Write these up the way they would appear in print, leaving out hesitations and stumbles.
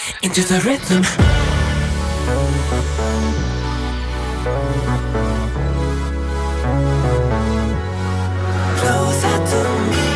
into the rhythm. Closer to me,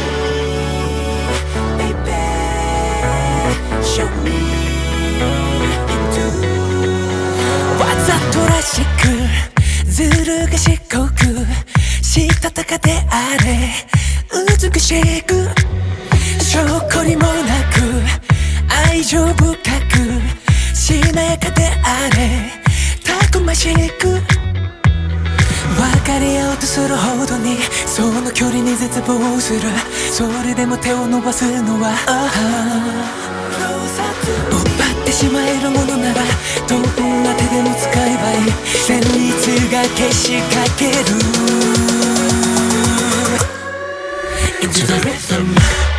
baby. Show me into. わざとらしくずる賢くしたたかであれ美しく証拠にもなく愛情深くしなやかであれたくましく別れようとするほどにその距離に絶望するそれでも手を伸ばすのは奪ってしまえるものならどんな手でも使えばいい旋律がけしかける Into the rhythm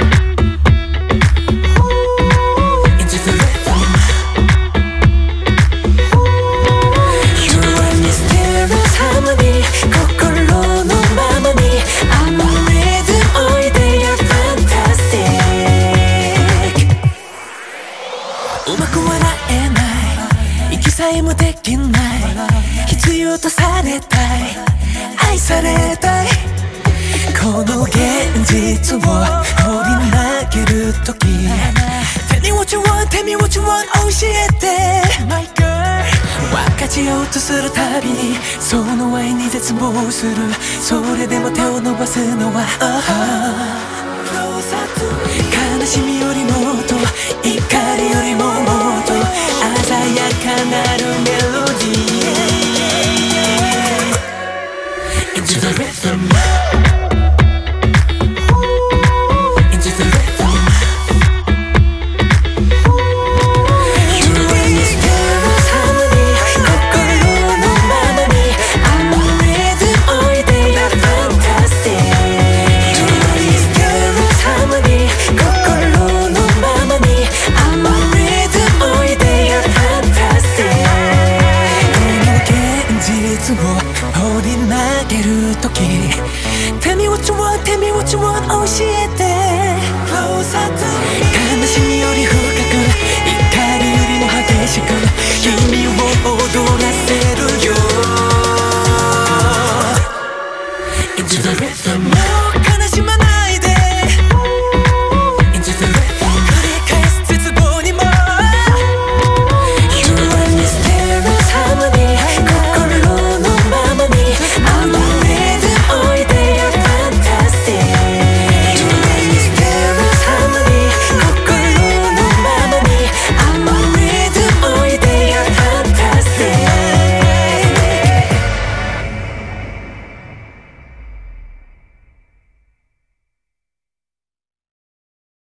うまく笑えない息さえもできない必要とされたい愛されたいこの現実を放り投げるとき Tell me what you want, tell me what you want 教えて My girl 分かちようとするたびにその愛に絶望するそれでも手を伸ばすのは